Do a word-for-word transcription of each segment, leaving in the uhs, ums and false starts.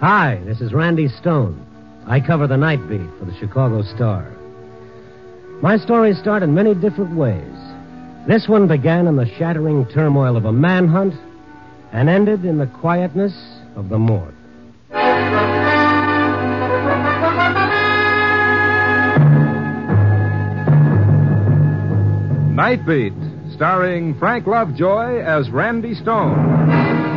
Hi, this is Randy Stone. I cover the night beat for the Chicago Star. My stories start in many different ways. This one began in the shattering turmoil of a manhunt and ended in the quietness of the morgue. Night Beat, starring Frank Lovejoy as Randy Stone.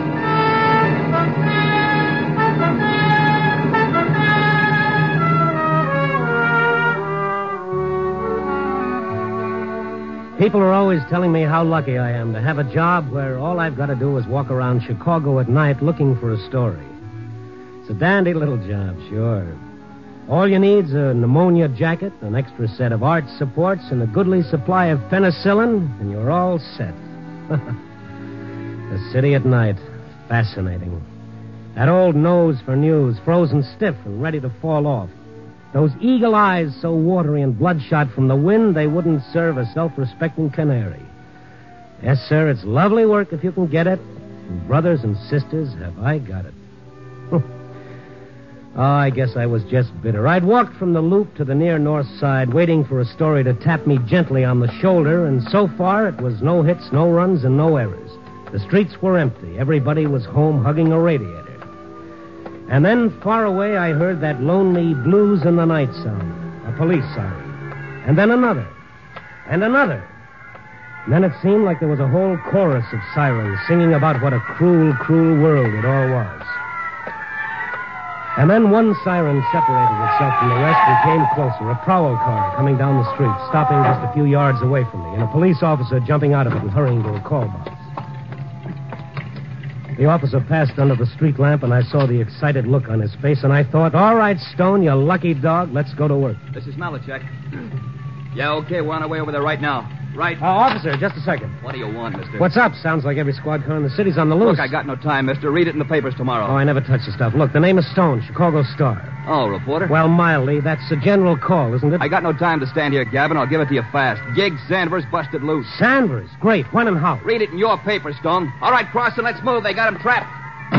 People are always telling me how lucky I am to have a job where all I've got to do is walk around Chicago at night looking for a story. It's a dandy little job, sure. All you need's a pneumonia jacket, an extra set of arch supports, and a goodly supply of penicillin, and you're all set. The city at night. Fascinating. That old nose for news, frozen stiff and ready to fall off. Those eagle eyes so watery and bloodshot from the wind they wouldn't serve a self-respecting canary. Yes, sir, it's lovely work if you can get it. And brothers and sisters, have I got it. Oh, I guess I was just bitter. I'd walked from the Loop to the near north side, waiting for a story to tap me gently on the shoulder, and so far it was no hits, no runs, and no errors. The streets were empty. Everybody was home hugging a radiator. And then, far away, I heard that lonely blues in the night sound, a police siren. And then another, and another. And then it seemed like there was a whole chorus of sirens singing about what a cruel, cruel world it all was. And then one siren separated itself from the rest and came closer, a prowl car coming down the street, stopping just a few yards away from me, and a police officer jumping out of it and hurrying to a call box. The officer passed under the street lamp, and I saw the excited look on his face, and I thought, all right, Stone, you lucky dog, let's go to work. This is Malachek. Yeah, okay, we're on our way over there right now. Right. Uh, officer, just a second. What do you want, mister? What's up? Sounds like every squad car in the city's on the loose. Look, I got no time, mister. Read it in the papers tomorrow. Oh, I never touch the stuff. Look, the name is Stone, Chicago Star. Oh, reporter? Well, mildly, that's a general call, isn't it? I got no time to stand here, Gavin. I'll give it to you fast. Gig Sanders busted loose. Sanders? Great. When and how? Read it in your paper, Stone. All right, Crossan, let's move. They got him trapped.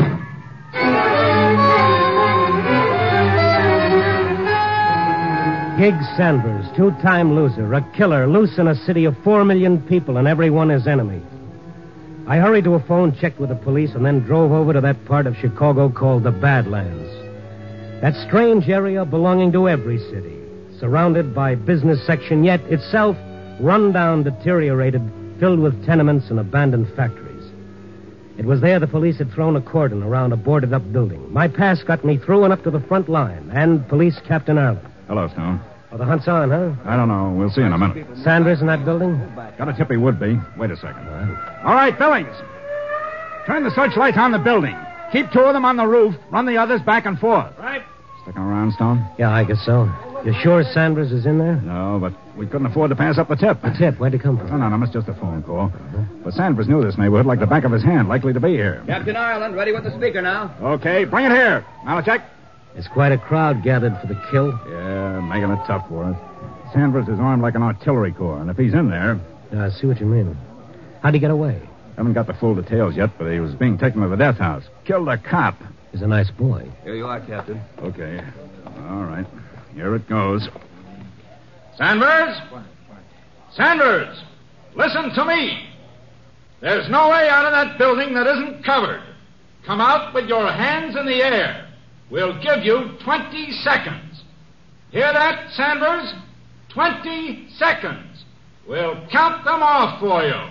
Gig Sanders, two-time loser, a killer, loose in a city of four million people, and everyone his enemy. I hurried to a phone, checked with the police, and then drove over to that part of Chicago called the Badlands. That strange area belonging to every city, surrounded by business section, yet itself run down, deteriorated, filled with tenements and abandoned factories. It was there the police had thrown a cordon around a boarded-up building. My pass got me through and up to the front line, and Police Captain Arlen. Hello, Stone. Oh, the hunt's on, huh? I don't know. We'll see in a minute. Sanders in that building? Got a tip he would be. Wait a second. Right. All right, Billings. Turn the searchlights on the building. Keep two of them on the roof. Run the others back and forth. Right. Sticking around, Stone? Yeah, I guess so. You sure Sanders is in there? No, but we couldn't afford to pass up the tip. The tip? Where'd it come from? No, no, no. It's just a phone call. Uh-huh. But Sanders knew this neighborhood like the back of his hand. Likely to be here. Captain Ireland, ready with the speaker now. Okay, bring it here. Malachek. There's quite a crowd gathered for the kill. Yeah, making it tough for us. Sanders is armed like an artillery corps, and if he's in there... I uh, see what you mean. How'd he get away? Haven't got the full details yet, but he was being taken to the death house. Killed a cop. He's a nice boy. Here you are, Captain. Okay. All right. Here it goes. Sanders? Sanders! Listen to me. There's no way out of that building that isn't covered. Come out with your hands in the air. We'll give you twenty seconds. Hear that, Sanders? Twenty seconds. We'll count them off for you.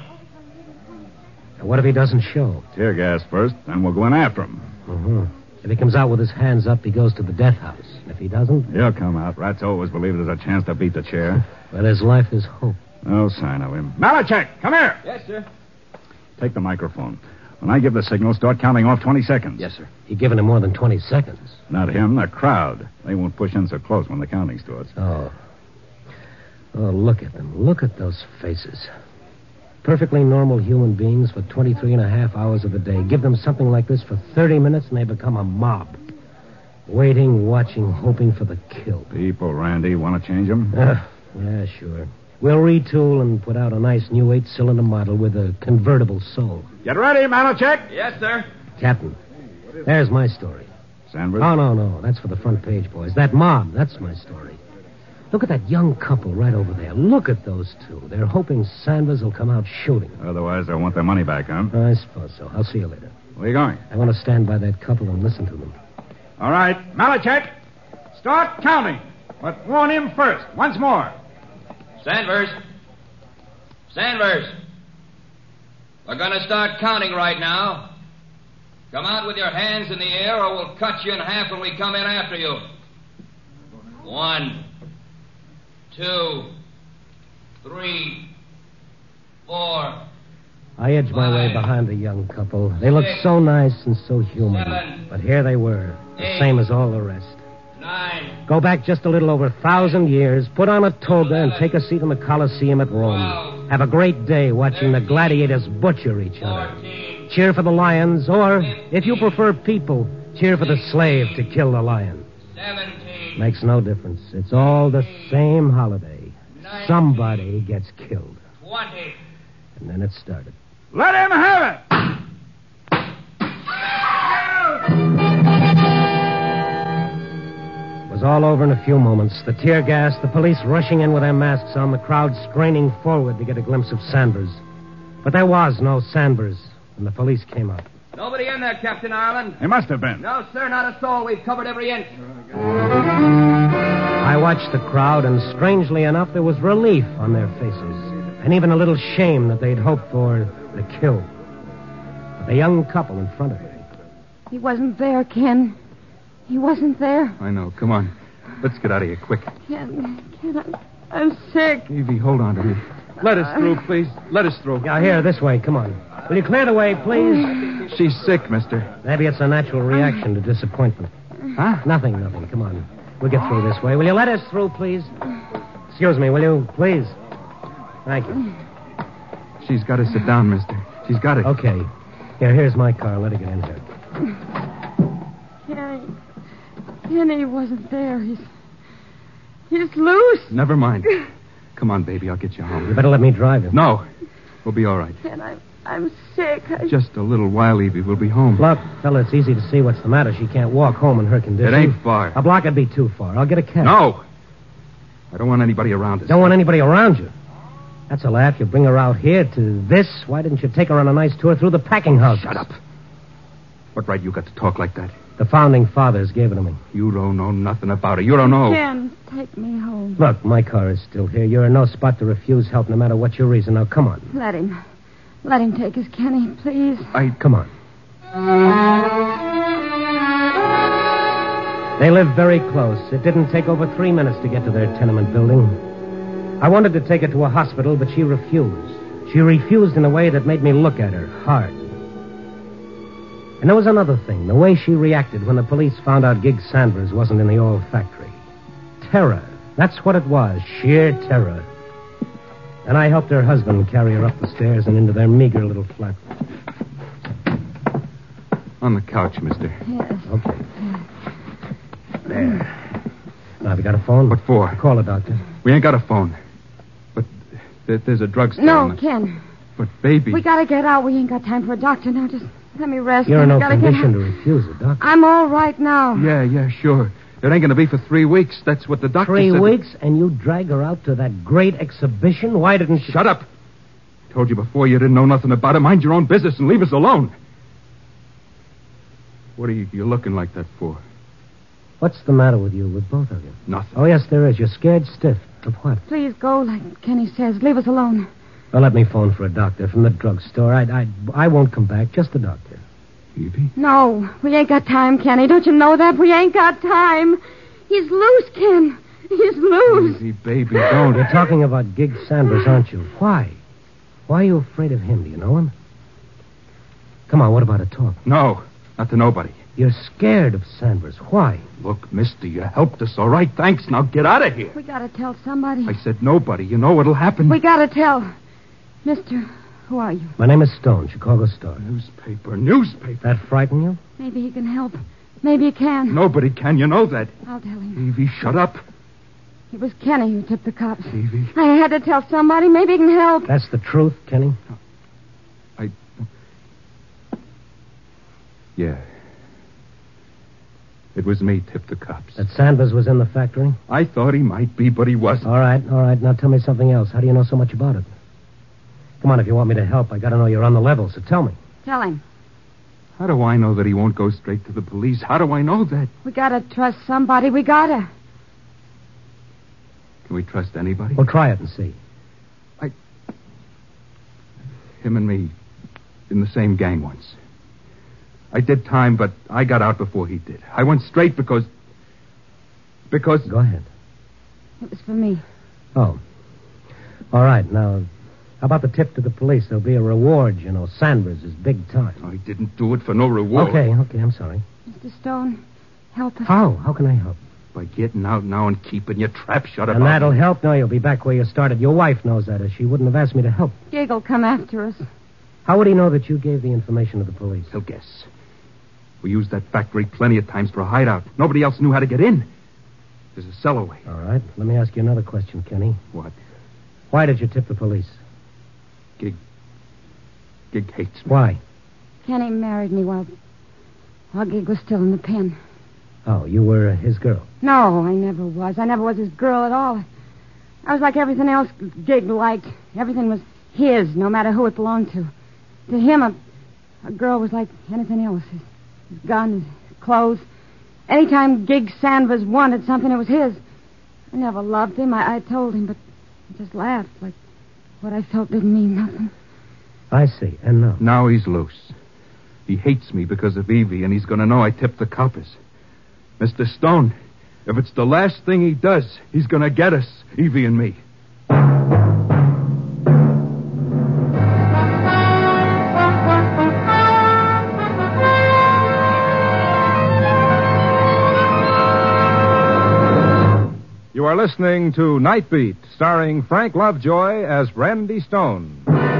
And what if he doesn't show? Tear gas first, then we'll go in after him. Uh-huh. If he comes out with his hands up, he goes to the death house. If he doesn't... He'll come out. Rats always believe there's a chance to beat the chair. Well, his life is hope. No sign of him. Malachek, come here. Yes, sir. Take the microphone. When I give the signal, start counting off twenty seconds. Yes, sir. He given him more than twenty seconds. Not him, the crowd. They won't push in so close when the counting starts. Oh. Oh, look at them. Look at those faces. Perfectly normal human beings for twenty-three and a half hours of the day. Give them something like this for thirty minutes and they become a mob. Waiting, watching, hoping for the kill. People, Randy, want to change them? Uh, yeah, sure. We'll retool and put out a nice new eight-cylinder model with a convertible soul. Get ready, Malachek. Yes, sir. Captain, there's my story. Sandberg? Oh, no, no. That's for the front page, boys. That mob, that's my story. Look at that young couple right over there. Look at those two. They're hoping Sanders will come out shooting. Otherwise, they'll want their money back, huh? I suppose so. I'll see you later. Where are you going? I want to stand by that couple and listen to them. All right, Malachek, start counting. But warn him first. Once more. Sanders. Sanders. We're going to start counting right now. Come out with your hands in the air or we'll cut you in half when we come in after you. One, two, three, four. I edged my way behind the young couple. They looked so nice and so human. Seven, but here they were, the eight, same as all the rest. Nine. Go back just a little over a thousand years, put on a toga, and take a seat in the Colosseum at Rome. twelve, Have a great day watching the gladiators butcher each other. fourteen, Cheer for the lions, or, if you prefer people, cheer for the slave to kill the lion. seventeen. Makes no difference. It's all the same holiday. Somebody gets killed. twenty. And then it started. Let him have it. It was all over in a few moments. The tear gas, the police rushing in with their masks on, the crowd straining forward to get a glimpse of Sanders. But there was no Sanders when the police came up. Nobody in there, Captain Ireland. He must have been. No, sir, not a soul. We've covered every inch. I watched the crowd, and strangely enough, there was relief on their faces, and even a little shame that they'd hoped for the kill. But the young couple in front of me. He wasn't there, Ken. He wasn't there. I know. Come on. Let's get out of here quick. Ken, Ken, I'm, I'm sick. Evie, hold on to me. Let us through, please. Let us through. Yeah, here, this way. Come on. Will you clear the way, please? She's sick, mister. Maybe it's a natural reaction to disappointment. Huh? Nothing, nothing. Come on. We'll get through this way. Will you let us through, please? Excuse me, will you, please? Thank you. She's got to sit down, mister. She's got it. Okay. Here, here's my car. Let her get in here. Kenny. Kenny wasn't there. He's... He's loose. Never mind. Come on, baby. I'll get you home. You better let me drive you. No. We'll be all right. Ken, I'm, I'm sick. I... Just a little while, Evie. We'll be home. Look, fella, it's easy to see what's the matter. She can't walk home in her condition. It ain't far. A block would be too far. I'll get a cab. No. I don't want anybody around us. Don't want anybody around you. That's a laugh. You bring her out here to this. Why didn't you take her on a nice tour through the packing house? Shut up. What right you got to talk like that? The founding fathers gave it to me. You don't know nothing about it. You don't know. Ken, take me home. Look, my car is still here. You're in no spot to refuse help no matter what your reason. Now, come on. Let him. Let him take us, Kenny, please. I... Come on. They lived very close. It didn't take over three minutes to get to their tenement building. I wanted to take her to a hospital, but she refused. She refused in a way that made me look at her hard. And there was another thing, the way she reacted when the police found out Gig Sanders wasn't in the oil factory. Terror. That's what it was, sheer terror. And I helped her husband carry her up the stairs and into their meager little flat. On the couch, mister. Yes. Okay. There. Now, have you got a phone? What for? Call a doctor. We ain't got a phone. But th- there's a drugstore. No, on the... Ken. But, baby... We gotta get out. We ain't got time for a doctor now. Just let me rest. You're in We no gotta condition get... to refuse a doctor. I'm all right now. Yeah, yeah, sure. It ain't going to be for three weeks. That's what the doctor Three said. weeks, and you drag her out to that great exhibition? Why didn't you... Shut up. Told you before you didn't know nothing about it. Mind your own business and leave us alone. What are you, you looking like that for? What's the matter with you, with both of you? Nothing. Oh, yes, there is. You're scared stiff. Of what? Please go, like Kenny says. Leave us alone. Well, let me phone for a doctor from the drugstore. I, I, I won't come back. Just the doctor. Evie? No, we ain't got time, Kenny. Don't you know that? We ain't got time. He's loose, Ken. He's loose. Evie, baby, don't. You're talking about Gig Sanders, aren't you? Why? Why are you afraid of him? Do you know him? Come on, what about a talk? No, not to nobody. You're scared of Sanders. Why? Look, mister, you helped us, all right? Thanks. Now get out of here. We gotta tell somebody. I said nobody. You know what'll happen. We gotta tell. Mister, who are you? My name is Stone, Chicago Star. Newspaper, newspaper. That frighten you? Maybe he can help. Maybe he can. Nobody can. You know that. I'll tell him. Evie, shut up. It was Kenny who tipped the cops. Evie. I had to tell somebody. Maybe he can help. That's the truth, Kenny? I... Yeah. It was me tipped the cops. That Sanders was in the factory? I thought he might be, but he wasn't. All right, all right. Now tell me something else. How do you know so much about it? Come on, if you want me to help, I gotta know you're on the level, so tell me. Tell him. How do I know that he won't go straight to the police? How do I know that? We gotta trust somebody. We gotta. Can we trust anybody? Well, try it and see. I... Him and me in the same gang once. I did time, but I got out before he did. I went straight because... Because... Go ahead. It was for me. Oh. All right, now, how about the tip to the police? There'll be a reward, you know. Sanders is big time. I didn't do it for no reward. Okay, okay, I'm sorry. Mister Stone, help us. How? How can I help? By getting out now and keeping your trap shut about And that'll me. help? No, you'll be back where you started. Your wife knows that, or she wouldn't have asked me to help. Gig will come after us. How would he know that you gave the information to the police? He'll guess. We used that factory plenty of times for a hideout. Nobody else knew how to get in. There's a cellarway. All right, let me ask you another question, Kenny. What? Why did you tip the police? Gig... Gig hates me. Why? Kenny married me while... while Gig was still in the pen. Oh, you were his girl. No, I never was. I never was his girl at all. I was like everything else Gig liked. Everything was his, no matter who it belonged to. To him, a, a girl was like anything else. His, his gun, his clothes. Anytime Gig Sanders wanted something, it was his. I never loved him. I, I told him, but he just laughed like what I felt didn't mean nothing. I see, and now? Now he's loose. He hates me because of Evie, and he's going to know I tipped the coppers. Mister Stone, if it's the last thing he does, he's going to get us, Evie and me. You are listening to Night Beat, starring Frank Lovejoy as Randy Stone.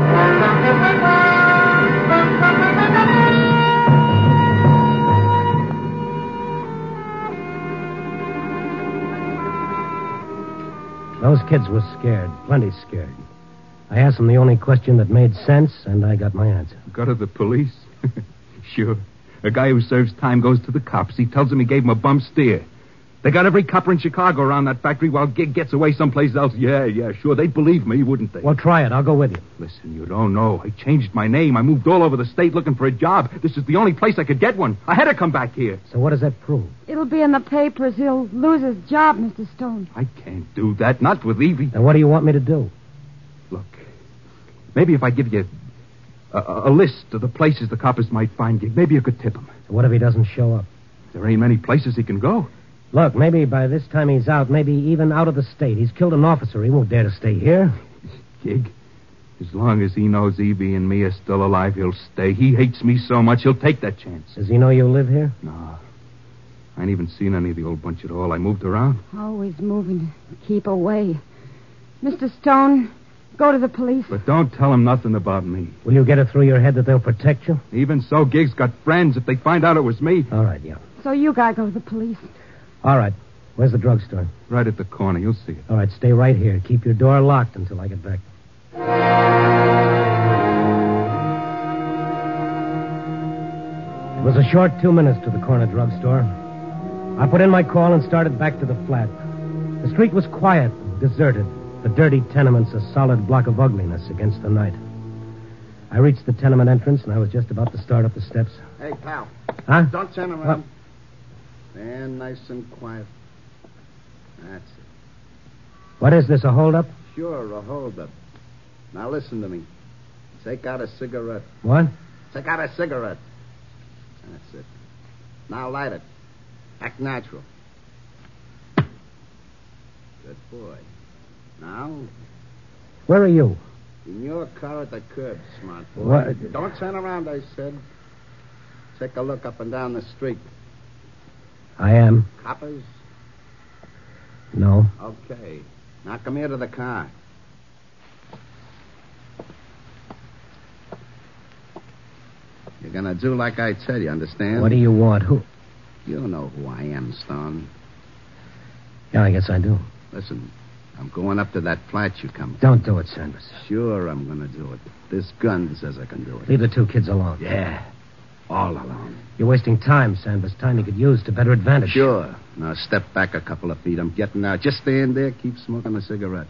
Those kids were scared, plenty scared. I asked them the only question that made sense, and I got my answer. Go to the police? Sure. A guy who serves time goes to the cops. He tells them he gave them a bum steer. They got every copper in Chicago around that factory while Gig gets away someplace else. Yeah, yeah, sure. They'd believe me, wouldn't they? Well, try it. I'll go with you. Listen, you don't know. I changed my name. I moved all over the state looking for a job. This is the only place I could get one. I had to come back here. So what does that prove? It'll be in the papers. He'll lose his job, Mister Stone. I can't do that. Not with Evie. Then what do you want me to do? Look, maybe if I give you a, a, a list of the places the coppers might find Gig, maybe you could tip him. So what if he doesn't show up? There ain't many places he can go. Look, maybe by this time he's out, maybe even out of the state. He's killed an officer. He won't dare to stay here. Gig, as long as he knows Evie and me are still alive, he'll stay. He hates me so much, he'll take that chance. Does he know you live here? No. I ain't even seen any of the old bunch at all. I moved around. Always moving to keep away. Mister Stone, go to the police. But don't tell him nothing about me. Will you get it through your head that they'll protect you? Even so, Gig's got friends. If they find out it was me... All right, yeah. So you gotta go to the police. All right. Where's the drugstore? Right at the corner. You'll see it. All right, stay right here. Keep your door locked until I get back. It was a short two minutes to the corner drugstore. I put in my call and started back to the flat. The street was quiet, deserted. The dirty tenements a solid block of ugliness against the night. I reached the tenement entrance, and I was just about to start up the steps. Hey, pal. Huh? Don't turn around. Stand nice and quiet. That's it. What is this, a holdup? Sure, a holdup. Now listen to me. Take out a cigarette. What? Take out a cigarette. That's it. Now light it. Act natural. Good boy. Now, Where are you? in your car at the curb, smart boy. What? Don't turn around, I said. Take a look up and down the street. I am. Coppers? No. Okay. Now come here to the car. You're gonna do like I tell you, understand? What do you want? Who? You know who I am, Stone. Yeah, I guess I do. Listen, I'm going up to that flat you come from. Don't do it, Sanders. Sure I'm gonna do it. This gun says I can do it. Leave the two kids alone. Yeah. All alone. You're wasting time, Sanders. Time you could use to better advantage. Sure. Now step back a couple of feet. I'm getting out. Just stand there. Keep smoking a cigarette.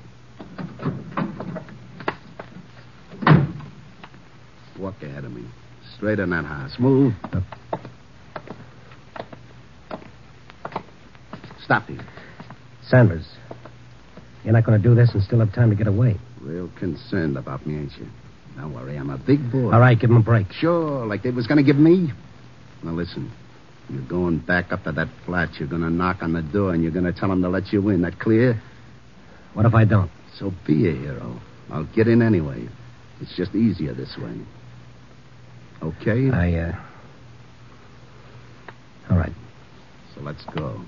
Walk ahead of me. Straight in that house. Move. Up. Stop here. Sanders, you're not going to do this and still have time to get away. Real concerned about me, ain't you? Don't worry, I'm a big boy. All right, give him a break. Sure, like they was going to give me. Now listen, you're going back up to that flat. You're going to knock on the door and you're going to tell them to let you in. That clear? What if I don't? So be a hero. I'll get in anyway. It's just easier this way. Okay? I, uh... All right. So let's go.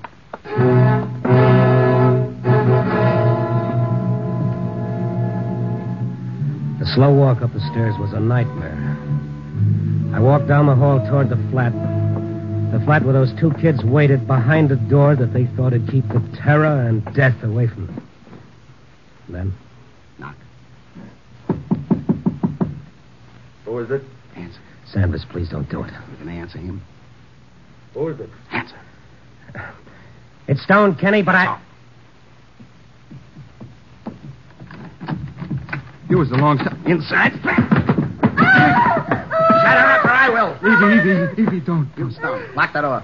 The slow walk up the stairs was a nightmare. I walked down the hall toward the flat. The flat where those two kids waited behind a door that they thought would keep the terror and death away from them. And then? Knock. Who is it? Answer. Sanders, please don't do it. You can answer him. Who is it? Answer. It's Stone, Kenny, but I... He was a long time. Inside. Shut her up or I will. Evie, Evie, Evie, don't. You Stone. Lock that door.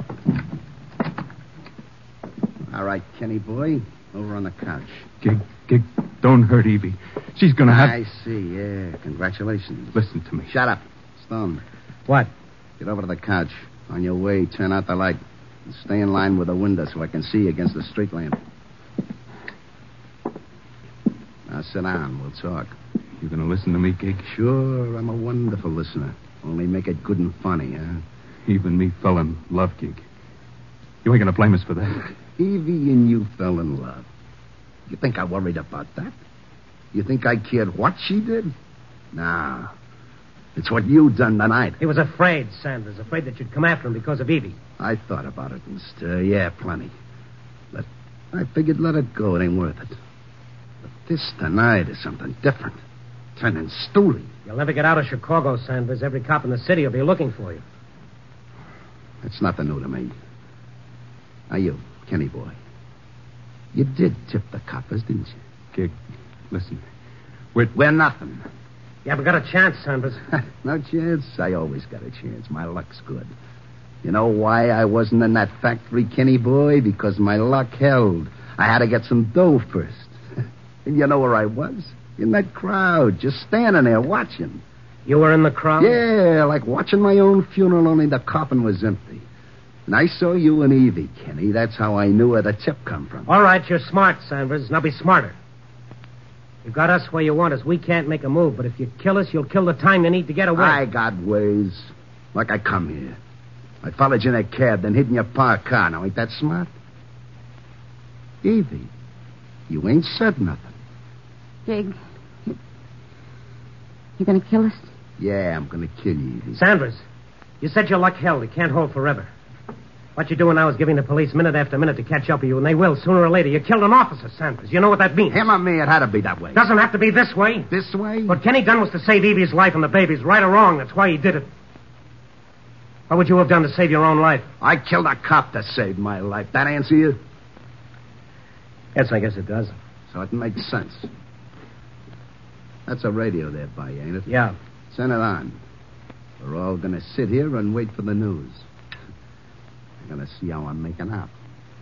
All right, Kenny boy. Over on the couch. Gig, Gig, don't hurt Evie. She's going to have... I see, yeah. Congratulations. Listen to me. Shut up. Stone. What? Get over to the couch. On your way, turn out the light. And stay in line with the window so I can see against the street lamp. Now sit down. We'll talk. You going to listen to me, Gig? Sure, I'm a wonderful listener. Only make it good and funny, huh? Even me fell in love, Gig. You ain't going to blame us for that. Evie and you fell in love. You think I worried about that? You think I cared what she did? Nah. It's what you done tonight. He was afraid, Sanders. Afraid that you'd come after him because of Evie. I thought about it, mister. Yeah, plenty. But I figured let it go. It ain't worth it. But this tonight is something different. Turning stooly. You'll never get out of Chicago, Sanders. Every cop in the city will be looking for you. It's nothing new to me. Now you, Kenny boy. You did tip the coppers, didn't you? Gig, listen. We're... We're nothing. You haven't got a chance, Sanders. No chance? I always got a chance. My luck's good. You know why I wasn't in that factory, Kenny boy? Because my luck held. I had to get some dough first. And you know where I was? In that crowd, just standing there watching. You were in the crowd? Yeah, like watching my own funeral, only the coffin was empty. And I saw you and Evie, Kenny. That's how I knew where the tip come from. All right, you're smart, Sanders. Now be smarter. You've got us where you want us. We can't make a move, but if you kill us, you'll kill the time you need to get away. I got ways. Like I come here. I followed you in a cab, then hid in your parked car. Now, ain't that smart? Evie, you ain't said nothing. Gig, you gonna kill us? Yeah, I'm gonna kill you, Evie. Sanders, you said your luck held. It can't hold forever. What you're doing now is giving the police minute after minute to catch up with you, and they will sooner or later. You killed an officer, Sanders. You know what that means? Him or me, it had to be that way. Doesn't have to be this way. This way? What Kenny done was to save Evie's life and the baby's. Right or wrong, that's why he did it. What would you have done to save your own life? I killed a cop to save my life. That answer you? Yes, I guess it does. So it makes sense. That's a radio there by you, ain't it? Yeah. Send it on. We're all going to sit here and wait for the news. We're going to see how I'm making out.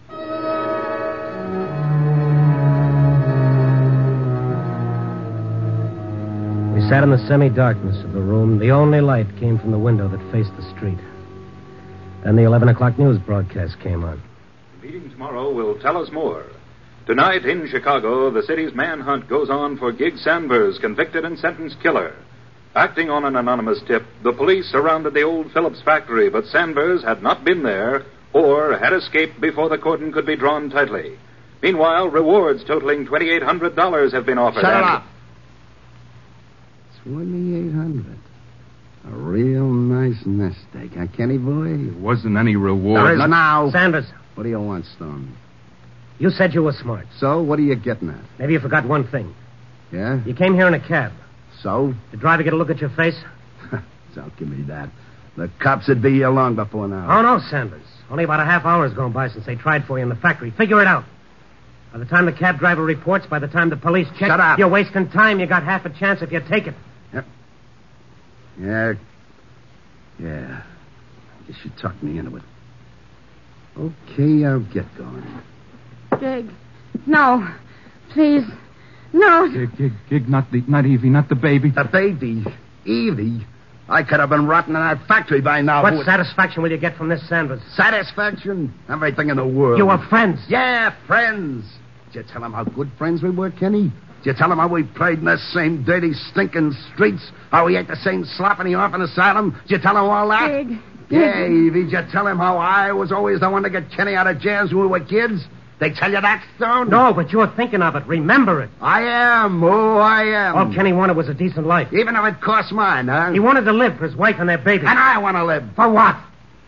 We sat in the semi-darkness of the room. The only light came from the window that faced the street. Then the eleven o'clock news broadcast came on. The meeting tomorrow will tell us more. Tonight in Chicago, the city's manhunt goes on for Gig Sanders, convicted and sentenced killer. Acting on an anonymous tip, the police surrounded the old Phillips factory, but Sanders had not been there or had escaped before the cordon could be drawn tightly. Meanwhile, rewards totaling twenty-eight hundred dollars have been offered. Shut and... it up. twenty-eight hundred dollars. A real nice nest egg, huh, Kenny boy? There wasn't any reward. There is Not... now. Sanders, What do you want, Stone? you said you were smart. So, what are you getting at? Maybe you forgot one thing. Yeah? You came here in a cab. So? Did the driver get a look at your face? Don't give me that. The cops would be here long before now. Oh, no, Sanders. Only about a half hour's gone by since they tried for you in the factory. Figure it out. By the time the cab driver reports, by the time the police check... Shut up. You're wasting time. You got half a chance if you take it. Yep. Yeah. Yeah. I guess you talked me into it. Okay, I'll get going. Gig. No. Please. No. Gig, Gig, Gig, not the, not Evie, not the baby. The baby? Evie? I could have been rotting in that factory by now. What satisfaction will you get from this, Sanders? Satisfaction? Everything in the world. You were friends. Yeah, friends. Did you tell him how good friends we were, Kenny? Did you tell him how we played in the same dirty, stinking streets? How we ate the same slop in the orphan asylum? Did you tell him all that? Gig. Gig. Yeah, Evie. Did you tell him how I was always the one to get Kenny out of jail when we were kids? They tell you that, Stone? No, but you're thinking of it. Remember it. I am. Oh, I am. All Kenny wanted was a decent life. Even if it cost mine, huh? He wanted to live for his wife and their baby. And I want to live. For what?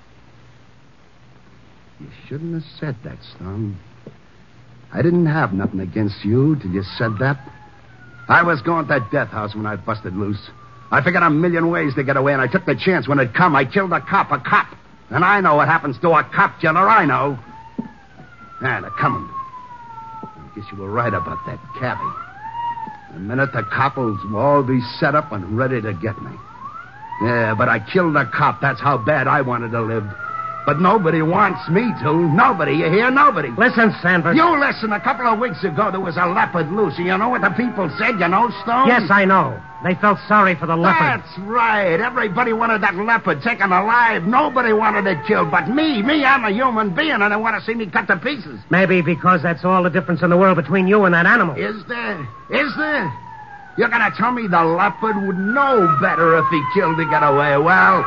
You shouldn't have said that, Stone. I didn't have nothing against you till you said that. I was going to that death house when I busted loose. I figured a million ways to get away, and I took the chance when it come. I killed a cop, a cop. And I know what happens to a cop killer. I know. Yeah, they're coming. I guess you were right about that cabbie. The minute the coppers will all be set up and ready to get me. Yeah, but I killed a cop. That's how bad I wanted to live. But nobody wants me to. Nobody. You hear? Nobody. Listen, Sanders. You listen. A couple of weeks ago, there was a leopard loose. You know what the people said? You know, Stone? Yes, I know. They felt sorry for the leopard. That's right. Everybody wanted that leopard taken alive. Nobody wanted it killed but me. Me, I'm a human being, and they want to see me cut to pieces. Maybe because that's all the difference in the world between you and that animal. Is there? Is there? You're going to tell me the leopard would know better if he killed to get away? Well,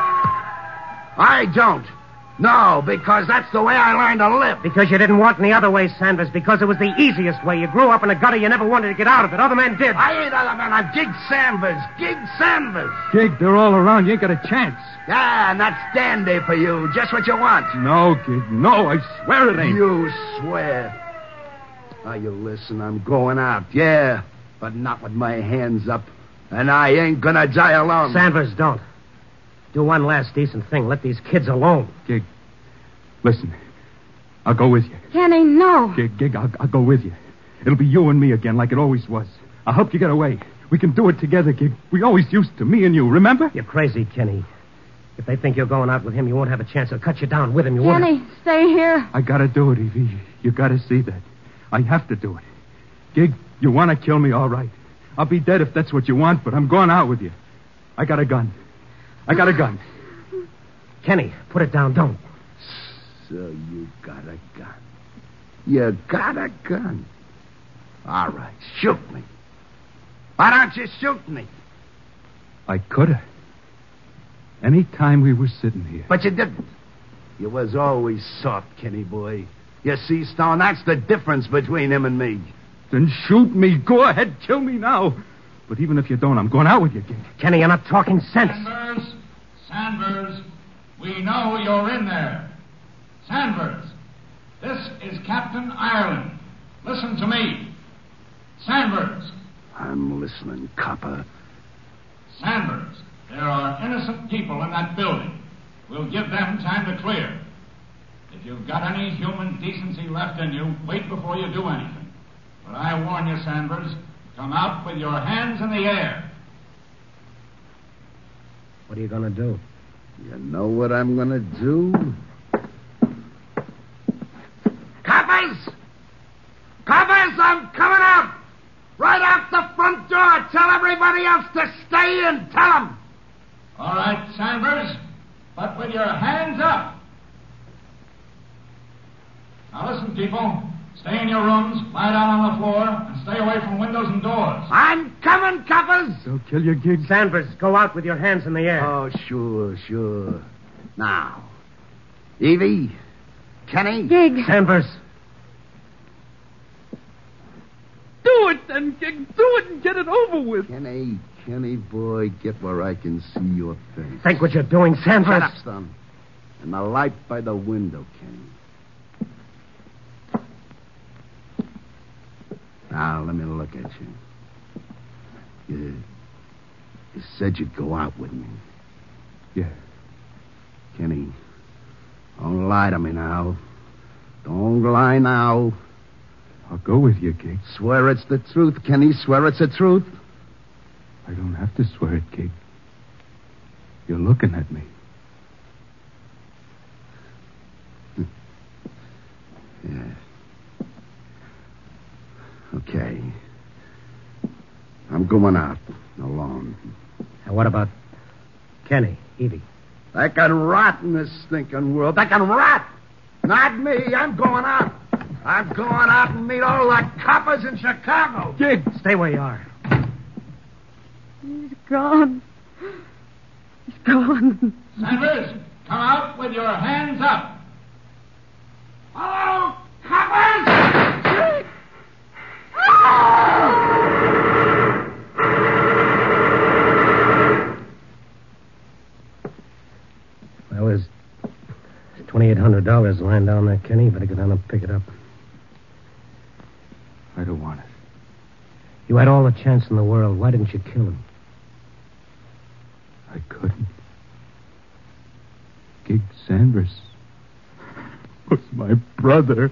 I don't. No, because that's the way I learned to live. Because you didn't want any other way, Sanders. Because it was the easiest way. You grew up in a gutter. You never wanted to get out of it. Other men did. I ain't other men. I'm Gig Sanders. Gig Sanders. Gig, they're all around. You ain't got a chance. Yeah, and that's dandy for you. Just what you want. No, Gig, no. I swear it ain't. You swear. Now, you listen. I'm going out. Yeah, but not with my hands up. And I ain't gonna die alone. Sanders, don't. Do one last decent thing. Let these kids alone. Gig, listen. I'll go with you. Kenny, no. Gig, Gig, I'll, I'll go with you. It'll be you and me again like it always was. I'll help you get away. We can do it together, Gig. We always used to, me and you, remember? You're crazy, Kenny. If they think you're going out with him, you won't have a chance. They'll cut you down with him. You won't. Kenny, stay here. I gotta do it, Evie. You gotta see that. I have to do it. Gig, you want to kill me, all right. I'll be dead if that's what you want, but I'm going out with you. I got a gun. I got a gun. Kenny, put it down. Don't. So you got a gun. You got a gun. All right, shoot me. Why don't you shoot me? I could have. Any time we were sitting here. But you didn't. You was always soft, Kenny boy. You see, Stone, that's the difference between him and me. Then shoot me. Go ahead, kill me now. But even if you don't, I'm going out with you, Gig. Kenny, you're not talking sense. Sanders, Sanders, we know you're in there. Sanders, this is Captain Ireland. Listen to me. Sanders. I'm listening, copper. Sanders, there are innocent people in that building. We'll give them time to clear. If you've got any human decency left in you, wait before you do anything. But I warn you, Sanders, come out with your hands in the air. What are you going to do? You know what I'm going to do? Coppers! Coppers, I'm coming out! Right out the front door. Tell everybody else to stay in. Tell them. All right, Sanders, but with your hands up. Now listen, people. Stay in your rooms, lie down on the floor, and stay away from windows and doors. I'm coming, coppers. They'll kill you, Gig. Sanders, go out with your hands in the air. Oh, sure, sure. Now, Evie, Kenny. Gig. Sanders. Do it then, Gig. Do it and get it over with. Kenny, Kenny, boy, get where I can see your face. Think what you're doing, Sanders. Shut up, son. And the light by the window, Kenny. Now, let me look at you. You, you said you'd go out with me. Yeah. Don't lie to me now. Don't lie now. I'll go with you, Gig. Swear it's the truth, Kenny. Swear it's the truth. I don't have to swear it, Gig. You're looking at me. Yeah. Okay. I'm going out alone. Now, what about Kenny, Evie? They can rot in this stinking world. They can rot. Not me. I'm going out. I'm going out and meet all the coppers in Chicago. Gig, stay where you are. He's gone. He's gone. Sanders, come out with your hands up. Hello, coppers! Well, there's twenty-eight hundred dollars lying down there, Kenny. Better go down and pick it up. I don't want it. You had all the chance in the world. Why didn't you kill him? I couldn't. Gig Sanders was my brother.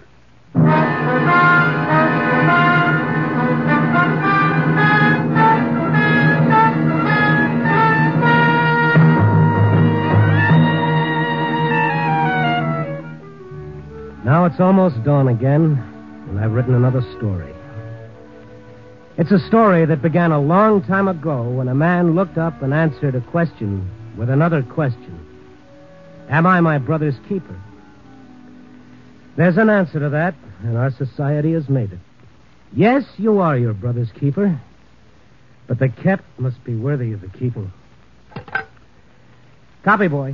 Now it's almost dawn again, and I've written another story. It's a story that began a long time ago when a man looked up and answered a question with another question. Am I my brother's keeper? There's an answer to that, and our society has made it. Yes, you are your brother's keeper, but the kept must be worthy of the keeping. Copy, boy.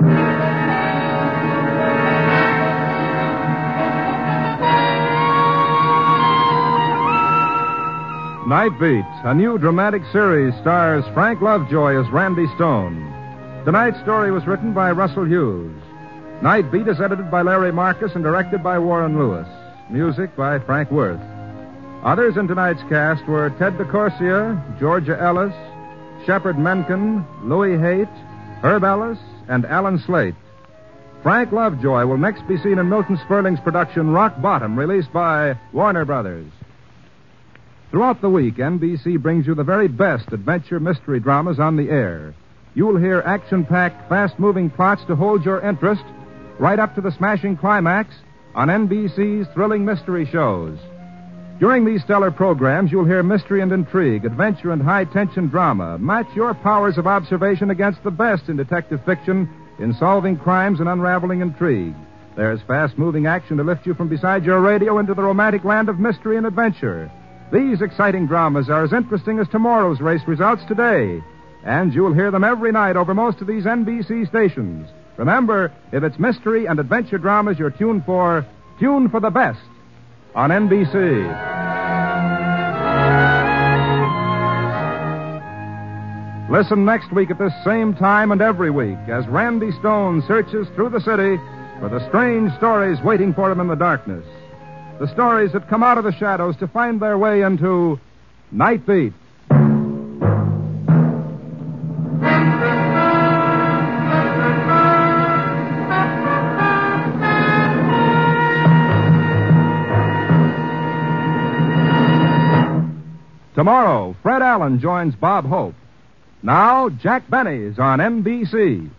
Night Beat, a new dramatic series, stars Frank Lovejoy as Randy Stone. Tonight's story was written by Russell Hughes. Night Beat is edited by Larry Marcus and directed by Warren Lewis. Music by Frank Worth. Others in tonight's cast were Ted DeCorsia, Georgia Ellis, Shepard Menken, Louis Haight, Herb Ellis, and Alan Slate. Frank Lovejoy will next be seen in Milton Sperling's production Rock Bottom, released by Warner Brothers. Throughout the week, N B C brings you the very best adventure mystery dramas on the air. You'll hear action-packed, fast-moving plots to hold your interest right up to the smashing climax on N B C's thrilling mystery shows. During these stellar programs, you'll hear mystery and intrigue, adventure and high-tension drama. Match your powers of observation against the best in detective fiction in solving crimes and unraveling intrigue. There's fast-moving action to lift you from beside your radio into the romantic land of mystery and adventure. These exciting dramas are as interesting as tomorrow's race results today. And you'll hear them every night over most of these N B C stations. Remember, if it's mystery and adventure dramas you're tuned for, tune for the best on N B C. Listen next week at this same time and every week as Randy Stone searches through the city for the strange stories waiting for him in the darkness. The stories that come out of the shadows to find their way into Night Beat. Tomorrow, Fred Allen joins Bob Hope. Now, Jack Benny's on N B C.